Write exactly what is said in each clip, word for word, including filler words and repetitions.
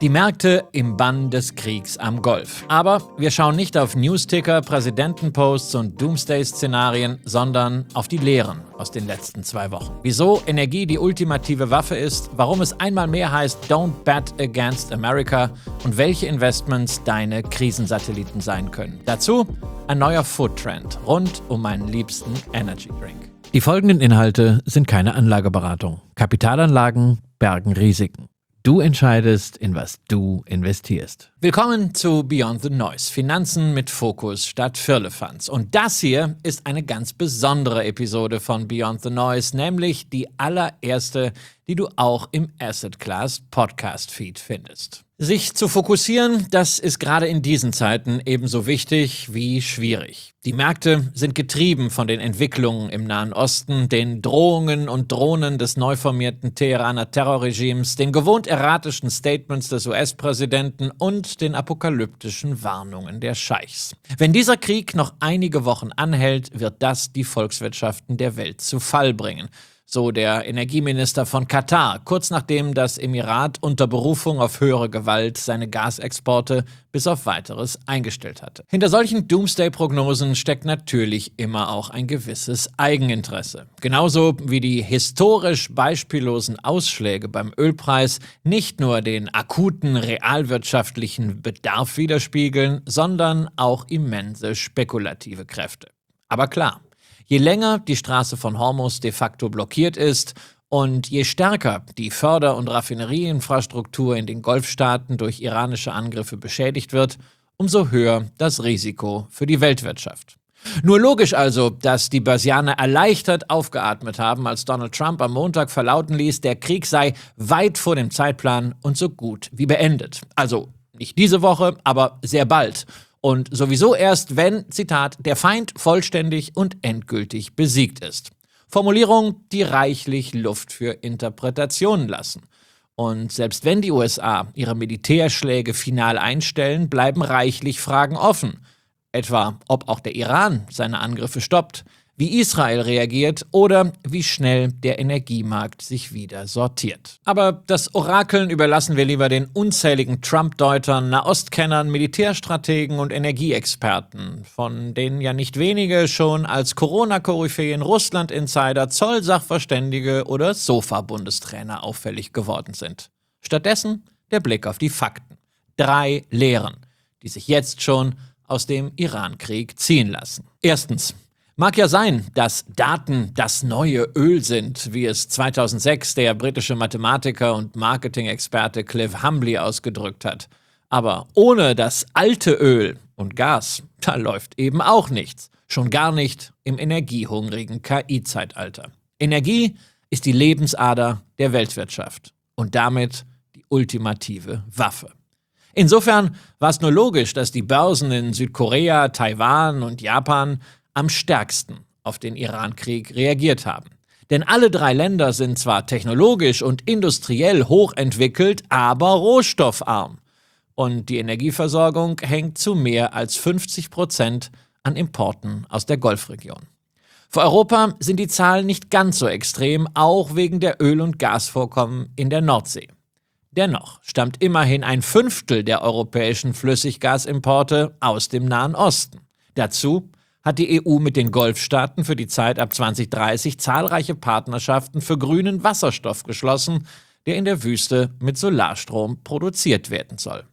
Die Märkte im Bann des Kriegs am Golf. Aber wir schauen nicht auf Newsticker, Präsidentenposts und Doomsday-Szenarien, sondern auf die Lehren aus den letzten zwei Wochen. Wieso Energie die ultimative Waffe ist, warum es einmal mehr heißt Don't bet against America und welche Investments deine Krisensatelliten sein können. Dazu ein neuer Food-Trend rund um meinen liebsten Energy Drink. Die folgenden Inhalte sind keine Anlageberatung. Kapitalanlagen bergen Risiken. Du entscheidest, in was du investierst. Willkommen zu Beyond the Noise. Finanzen mit Fokus statt Firlefanz. Und das hier ist eine ganz besondere Episode von Beyond the Noise, nämlich die allererste, die du auch im Asset Class Podcast Feed findest. Sich zu fokussieren, das ist gerade in diesen Zeiten ebenso wichtig wie schwierig. Die Märkte sind getrieben von den Entwicklungen im Nahen Osten, den Drohungen und Drohnen des neu formierten Teheraner Terrorregimes, den gewohnt erratischen Statements des U S-Präsidenten und den apokalyptischen Warnungen der Scheichs. Wenn dieser Krieg noch einige Wochen anhält, wird das die Volkswirtschaften der Welt zu Fall bringen. So der Energieminister von Katar, kurz nachdem das Emirat unter Berufung auf höhere Gewalt seine Gasexporte bis auf Weiteres eingestellt hatte. Hinter solchen Doomsday-Prognosen steckt natürlich immer auch ein gewisses Eigeninteresse. Genauso wie die historisch beispiellosen Ausschläge beim Ölpreis nicht nur den akuten realwirtschaftlichen Bedarf widerspiegeln, sondern auch immense spekulative Kräfte. Aber klar, je länger die Straße von Hormuz de facto blockiert ist und je stärker die Förder- und Raffinerieinfrastruktur in den Golfstaaten durch iranische Angriffe beschädigt wird, umso höher das Risiko für die Weltwirtschaft. Nur logisch also, dass die Börsianer erleichtert aufgeatmet haben, als Donald Trump am Montag verlauten ließ, der Krieg sei weit vor dem Zeitplan und so gut wie beendet. Also nicht diese Woche, aber sehr bald. Und sowieso erst, wenn, Zitat, der Feind vollständig und endgültig besiegt ist. Formulierungen, die reichlich Luft für Interpretationen lassen. Und selbst wenn die U S A ihre Militärschläge final einstellen, bleiben reichlich Fragen offen. Etwa, ob auch der Iran seine Angriffe stoppt, wie Israel reagiert oder wie schnell der Energiemarkt sich wieder sortiert. Aber das Orakeln überlassen wir lieber den unzähligen Trump-Deutern, Nahostkennern, Militärstrategen und Energieexperten, von denen ja nicht wenige schon als Corona-Koryphäen, Russland-Insider, Zoll-Sachverständige oder Sofa-Bundestrainer auffällig geworden sind. Stattdessen der Blick auf die Fakten. Drei Lehren, die sich jetzt schon aus dem Iran-Krieg ziehen lassen. Erstens. Mag ja sein, dass Daten das neue Öl sind, wie es zweitausendsechs der britische Mathematiker und Marketing-Experte Cliff Humbley ausgedrückt hat. Aber ohne das alte Öl und Gas, da läuft eben auch nichts. Schon gar nicht im energiehungrigen K I-Zeitalter. Energie ist die Lebensader der Weltwirtschaft und damit die ultimative Waffe. Insofern war es nur logisch, dass die Börsen in Südkorea, Taiwan und Japan am stärksten auf den Iran-Krieg reagiert haben. Denn alle drei Länder sind zwar technologisch und industriell hochentwickelt, aber rohstoffarm. Und die Energieversorgung hängt zu mehr als fünfzig Prozent an Importen aus der Golfregion. Für Europa sind die Zahlen nicht ganz so extrem, auch wegen der Öl- und Gasvorkommen in der Nordsee. Dennoch stammt immerhin ein Fünftel der europäischen Flüssiggasimporte aus dem Nahen Osten. Dazu hat die E U mit den Golfstaaten für die Zeit ab zwanzig dreißig zahlreiche Partnerschaften für grünen Wasserstoff geschlossen, der in der Wüste mit Solarstrom produziert werden soll.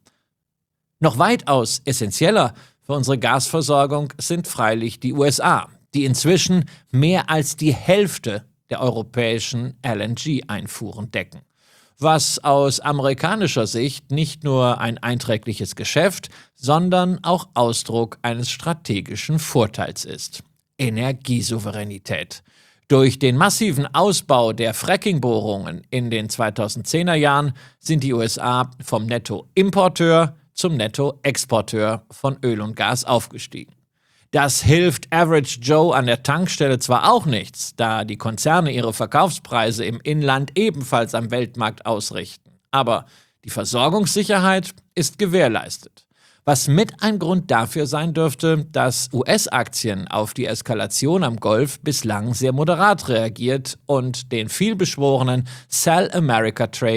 Noch weitaus essentieller für unsere Gasversorgung sind freilich die U S A, die inzwischen mehr als die Hälfte der europäischen L N G-Einfuhren decken. Was aus amerikanischer Sicht nicht nur ein einträgliches Geschäft, sondern auch Ausdruck eines strategischen Vorteils ist. Energiesouveränität. Durch den massiven Ausbau der Fracking-Bohrungen in den zweitausendzehner Jahren sind die U S A vom Nettoimporteur zum Nettoexporteur von Öl und Gas aufgestiegen. Das hilft Average Joe an der Tankstelle zwar auch nichts, da die Konzerne ihre Verkaufspreise im Inland ebenfalls am Weltmarkt ausrichten. Aber die Versorgungssicherheit ist gewährleistet. Was mit ein Grund dafür sein dürfte, dass U S-Aktien auf die Eskalation am Golf bislang sehr moderat reagiert und den vielbeschworenen Sell America Trade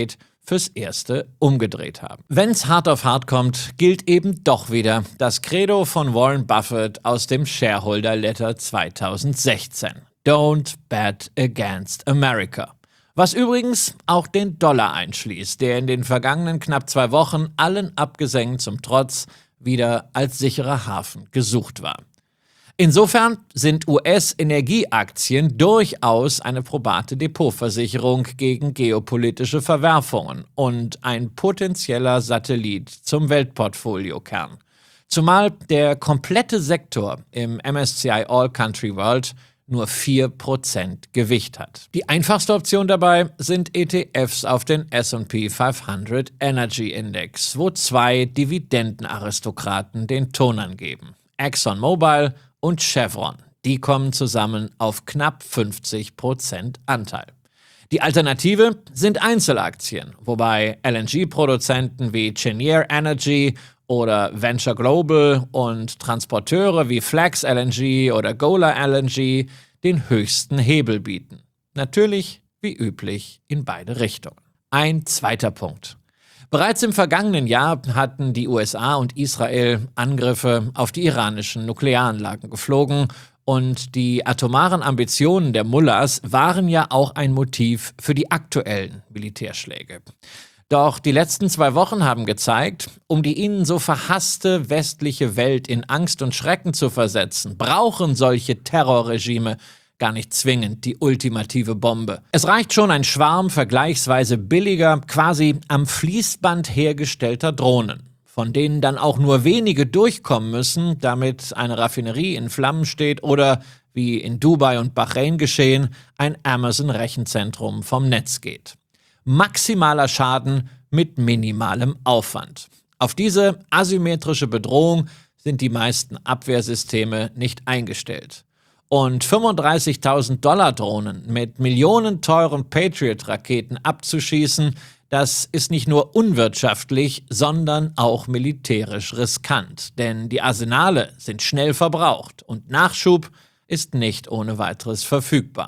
fürs Erste umgedreht haben. Wenn's hart auf hart kommt, gilt eben doch wieder das Credo von Warren Buffett aus dem Shareholder Letter zweitausendsechzehn. Don't bet against America. Was übrigens auch den Dollar einschließt, der in den vergangenen knapp zwei Wochen allen Abgesängen zum Trotz wieder als sicherer Hafen gesucht war. Insofern sind U S-Energieaktien durchaus eine probate Depotversicherung gegen geopolitische Verwerfungen und ein potenzieller Satellit zum Weltportfoliokern. Zumal der komplette Sektor im M S C I All Country World nur vier Prozent Gewicht hat. Die einfachste Option dabei sind E T Fs auf den S und P fünfhundert Energy Index, wo zwei Dividendenaristokraten den Ton angeben. ExxonMobil und Chevron. Die kommen zusammen auf knapp fünfzig Prozent Anteil. Die Alternative sind Einzelaktien, wobei L N G-Produzenten wie Cheniere Energy oder Venture Global und Transporteure wie Flex L N G oder Golar L N G den höchsten Hebel bieten. Natürlich, wie üblich, in beide Richtungen. Ein zweiter Punkt. Bereits im vergangenen Jahr hatten die U S A und Israel Angriffe auf die iranischen Nuklearanlagen geflogen und die atomaren Ambitionen der Mullahs waren ja auch ein Motiv für die aktuellen Militärschläge. Doch die letzten zwei Wochen haben gezeigt, um die ihnen so verhasste westliche Welt in Angst und Schrecken zu versetzen, brauchen solche Terrorregime gar nicht zwingend die ultimative Bombe. Es reicht schon ein Schwarm vergleichsweise billiger, quasi am Fließband hergestellter Drohnen, von denen dann auch nur wenige durchkommen müssen, damit eine Raffinerie in Flammen steht oder, wie in Dubai und Bahrain geschehen, ein Amazon-Rechenzentrum vom Netz geht. Maximaler Schaden mit minimalem Aufwand. Auf diese asymmetrische Bedrohung sind die meisten Abwehrsysteme nicht eingestellt. Und fünfunddreißigtausend Dollar Drohnen mit millionenteuren Patriot-Raketen abzuschießen, das ist nicht nur unwirtschaftlich, sondern auch militärisch riskant. Denn die Arsenale sind schnell verbraucht und Nachschub ist nicht ohne weiteres verfügbar.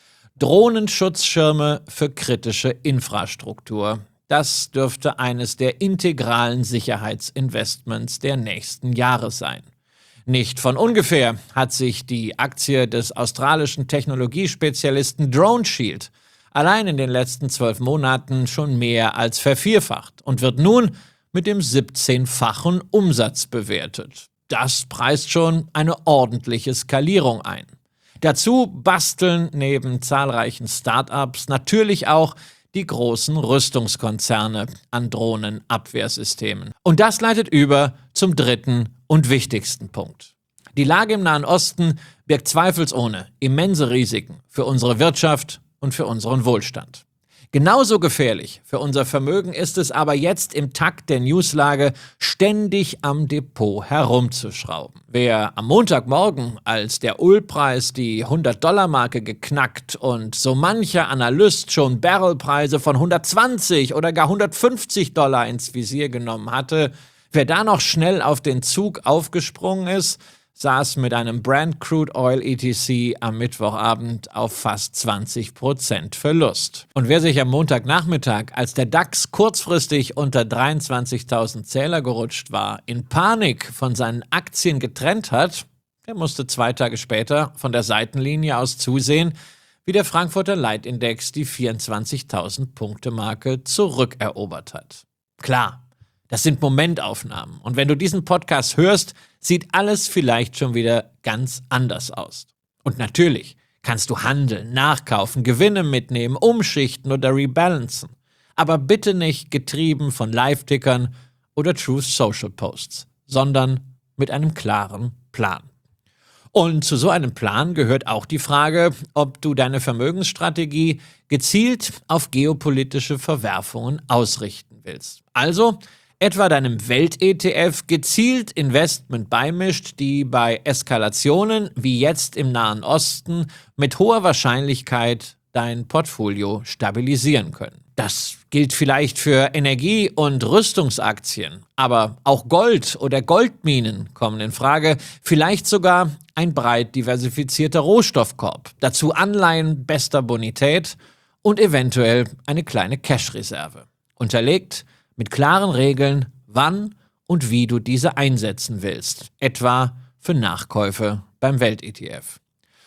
Drohnenschutzschirme für kritische Infrastruktur. Das dürfte eines der integralen Sicherheitsinvestments der nächsten Jahre sein. Nicht von ungefähr hat sich die Aktie des australischen Technologiespezialisten DroneShield allein in den letzten zwölf Monaten schon mehr als vervierfacht und wird nun mit dem siebzehnfachen Umsatz bewertet. Das preist schon eine ordentliche Skalierung ein. Dazu basteln neben zahlreichen Start-ups natürlich auch die großen Rüstungskonzerne an Drohnenabwehrsystemen. Und das leitet über zum dritten und wichtigsten Punkt. Die Lage im Nahen Osten birgt zweifelsohne immense Risiken für unsere Wirtschaft und für unseren Wohlstand. Genauso gefährlich für unser Vermögen ist es aber jetzt im Takt der Newslage ständig am Depot herumzuschrauben. Wer am Montagmorgen, als der Ölpreis die hundert-Dollar-Marke geknackt und so mancher Analyst schon Barrelpreise von hundertzwanzig oder gar hundertfünfzig Dollar ins Visier genommen hatte, wer da noch schnell auf den Zug aufgesprungen ist, saß mit einem Brent Crude Oil E T C am Mittwochabend auf fast zwanzig Prozent Verlust. Und wer sich am Montagnachmittag, als der DAX kurzfristig unter dreiundzwanzigtausend Zähler gerutscht war, in Panik von seinen Aktien getrennt hat, der musste zwei Tage später von der Seitenlinie aus zusehen, wie der Frankfurter Leitindex die vierundzwanzigtausend Punkte Marke zurückerobert hat. Klar, das sind Momentaufnahmen. Und wenn du diesen Podcast hörst, sieht alles vielleicht schon wieder ganz anders aus. Und natürlich kannst du handeln, nachkaufen, Gewinne mitnehmen, umschichten oder rebalancen. Aber bitte nicht getrieben von Live-Tickern oder Truth Social Posts, sondern mit einem klaren Plan. Und zu so einem Plan gehört auch die Frage, ob du deine Vermögensstrategie gezielt auf geopolitische Verwerfungen ausrichten willst. Also etwa deinem Welt-E T F gezielt Investment beimischt, die bei Eskalationen wie jetzt im Nahen Osten mit hoher Wahrscheinlichkeit dein Portfolio stabilisieren können. Das gilt vielleicht für Energie- und Rüstungsaktien, aber auch Gold oder Goldminen kommen in Frage, vielleicht sogar ein breit diversifizierter Rohstoffkorb, dazu Anleihen bester Bonität und eventuell eine kleine Cash-Reserve. Unterlegt mit klaren Regeln, wann und wie du diese einsetzen willst, etwa für Nachkäufe beim Welt-E T F.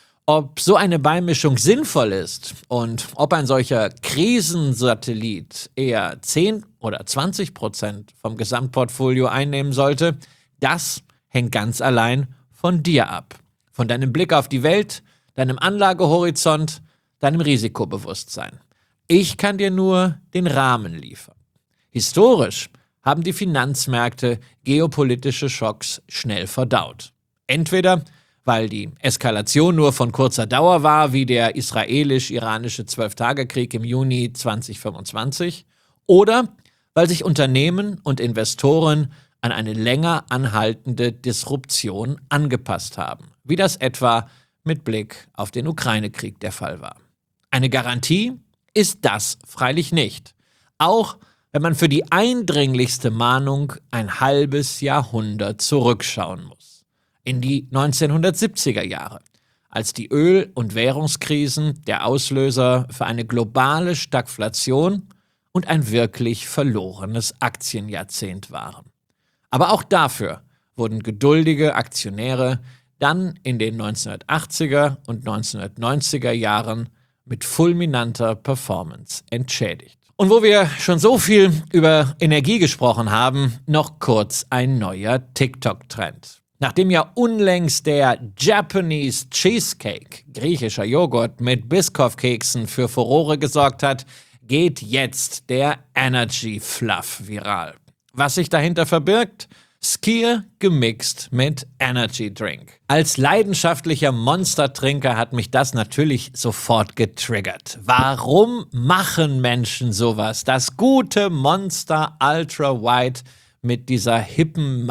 Ob so eine Beimischung sinnvoll ist und ob ein solcher Krisensatellit eher zehn oder zwanzig Prozent vom Gesamtportfolio einnehmen sollte, das hängt ganz allein von dir ab. Von deinem Blick auf die Welt, deinem Anlagehorizont, deinem Risikobewusstsein. Ich kann dir nur den Rahmen liefern. Historisch haben die Finanzmärkte geopolitische Schocks schnell verdaut. Entweder weil die Eskalation nur von kurzer Dauer war, wie der israelisch-iranische Zwölf-Tage-Krieg im Juni zwanzig fünfundzwanzig, oder weil sich Unternehmen und Investoren an eine länger anhaltende Disruption angepasst haben, wie das etwa mit Blick auf den Ukraine-Krieg der Fall war. Eine Garantie ist das freilich nicht, auch wenn man für die eindringlichste Mahnung ein halbes Jahrhundert zurückschauen muss. In die neunzehnhundertsiebziger Jahre, als die Öl- und Währungskrisen der Auslöser für eine globale Stagflation und ein wirklich verlorenes Aktienjahrzehnt waren. Aber auch dafür wurden geduldige Aktionäre dann in den neunzehnhundertachtziger und neunzehnhundertneunziger Jahren mit fulminanter Performance entschädigt. Und wo wir schon so viel über Energie gesprochen haben, noch kurz ein neuer TikTok-Trend. Nachdem ja unlängst der Japanese Cheesecake, griechischer Joghurt mit Biscoff-Keksen, für Furore gesorgt hat, geht jetzt der Energy Fluff viral. Was sich dahinter verbirgt? Skyr gemixt mit Energy Drink. Als leidenschaftlicher Monstertrinker hat mich das natürlich sofort getriggert. Warum machen Menschen sowas? Das gute Monster Ultra White mit dieser hippen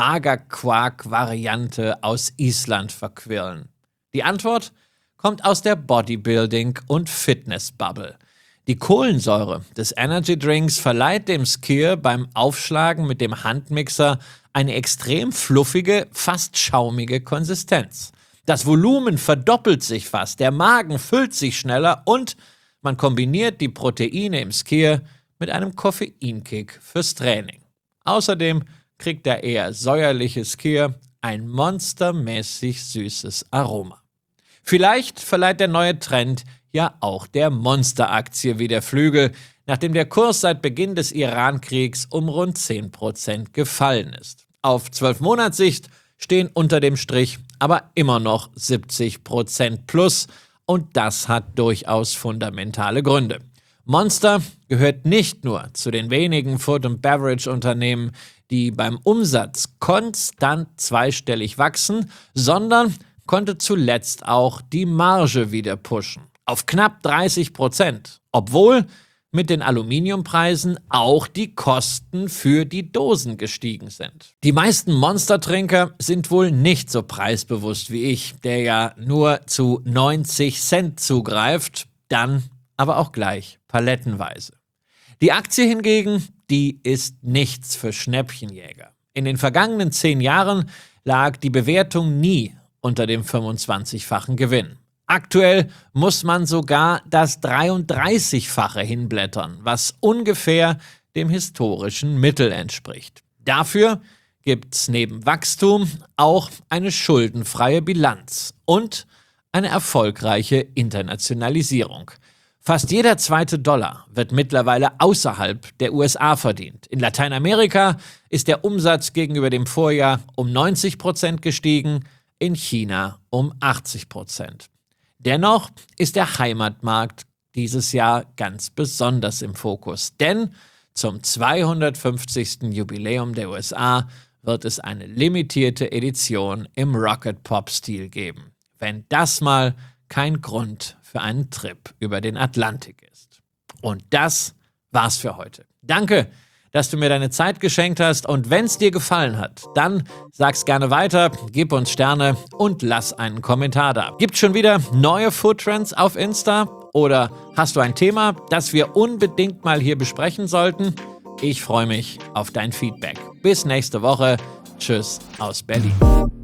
Magerquark-Variante aus Island verquirlen? Die Antwort kommt aus der Bodybuilding- und Fitness-Bubble. Die Kohlensäure des Energy Drinks verleiht dem Skyr beim Aufschlagen mit dem Handmixer eine extrem fluffige, fast schaumige Konsistenz. Das Volumen verdoppelt sich fast, der Magen füllt sich schneller und man kombiniert die Proteine im Skyr mit einem Koffeinkick fürs Training. Außerdem kriegt der eher säuerliche Skyr ein monstermäßig süßes Aroma. Vielleicht verleiht der neue Trend ja auch der Monster-Aktie wieder Flügel, nachdem der Kurs seit Beginn des Iran-Kriegs um rund zehn Prozent gefallen ist. Auf zwölf Monatssicht stehen unter dem Strich aber immer noch siebzig Prozent plus und das hat durchaus fundamentale Gründe. Monster gehört nicht nur zu den wenigen Food- und Beverage-Unternehmen, die beim Umsatz konstant zweistellig wachsen, sondern konnte zuletzt auch die Marge wieder pushen. Auf knapp dreißig Prozent, obwohl mit den Aluminiumpreisen auch die Kosten für die Dosen gestiegen sind. Die meisten Monstertrinker sind wohl nicht so preisbewusst wie ich, der ja nur zu neunzig Cent zugreift, dann aber auch gleich palettenweise. Die Aktie hingegen, die ist nichts für Schnäppchenjäger. In den vergangenen zehn Jahren lag die Bewertung nie unter dem fünfundzwanzigfachen Gewinn. Aktuell muss man sogar das dreiunddreißigfache hinblättern, was ungefähr dem historischen Mittel entspricht. Dafür gibt's neben Wachstum auch eine schuldenfreie Bilanz und eine erfolgreiche Internationalisierung. Fast jeder zweite Dollar wird mittlerweile außerhalb der U S A verdient. In Lateinamerika ist der Umsatz gegenüber dem Vorjahr um neunzig Prozent gestiegen, in China um achtzig Prozent. Dennoch ist der Heimatmarkt dieses Jahr ganz besonders im Fokus, denn zum zweihundertfünfzigsten Jubiläum der U S A wird es eine limitierte Edition im Rocket Pop-Stil geben. Wenn das mal kein Grund für einen Trip über den Atlantik ist. Und das war's für heute. Danke, dass du mir deine Zeit geschenkt hast und wenn es dir gefallen hat, dann sag's gerne weiter, gib uns Sterne und lass einen Kommentar da. Gibt's schon wieder neue Foodtrends auf Insta oder hast du ein Thema, das wir unbedingt mal hier besprechen sollten? Ich freue mich auf dein Feedback. Bis nächste Woche. Tschüss aus Berlin.